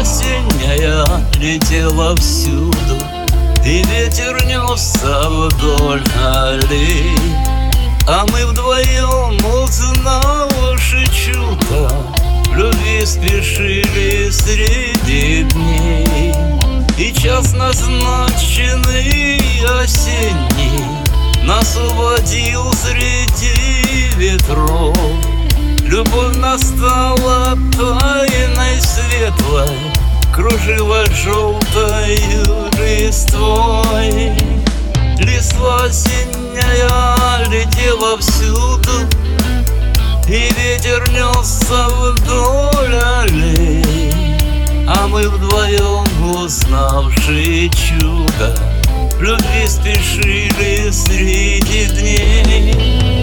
осенняя летела всюду, и ветер несся вдоль аллей. А мы вдвоем, узнавши чудо, в любви спешили среди дней. И час назначенный осенний нас уводил среди ветров. Любовь настала тайной светлой, кружила желтою листвой. Листва осенняя летела всюду, и ветер несся вдоль аллей. А мы вдвоем, узнавши чудо, в любви спешили среди дней.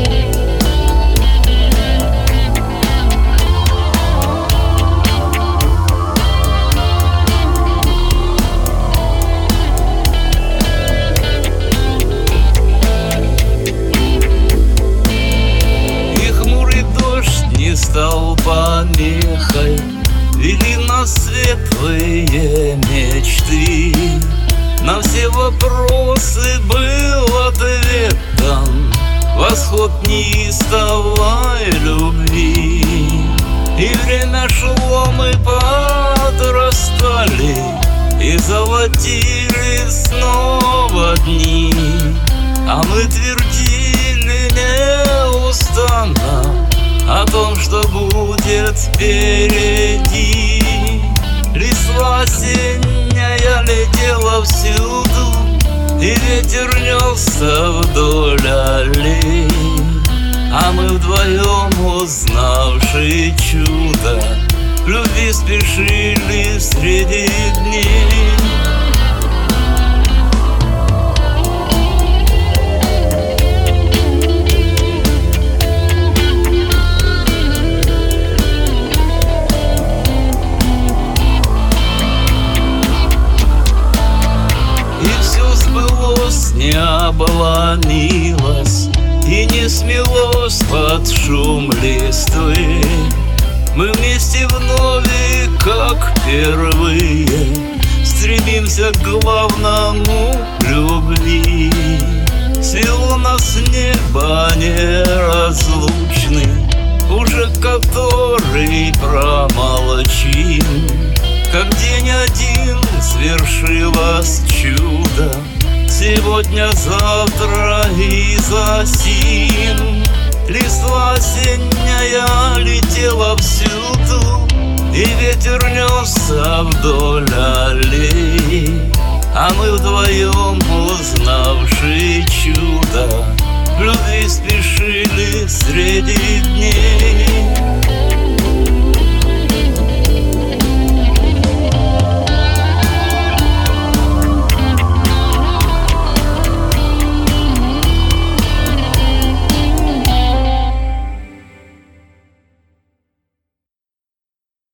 Стал помехой, вели нас светлые мечты. На все вопросы был ответом восход неистовой любви. И время шло, мы подрастали, и золотили снова дни. А мы твердили неустанно о том, что будет впереди. Листва осенняя летела всюду, и ветер несся вдоль аллей. А мы вдвоем, узнавши чудо, в любви спешили среди дней. Не обломилось и не смелось под шум листвы. Мы вместе вновь, как впервые, стремимся к главному любви. Свело нас небо неразлучный, уже который промолчим. Как день один свершилось чудо, сегодня, завтра и засим. Листва осенняя летела всюду, и ветер несся вдоль аллей. А мы вдвоем,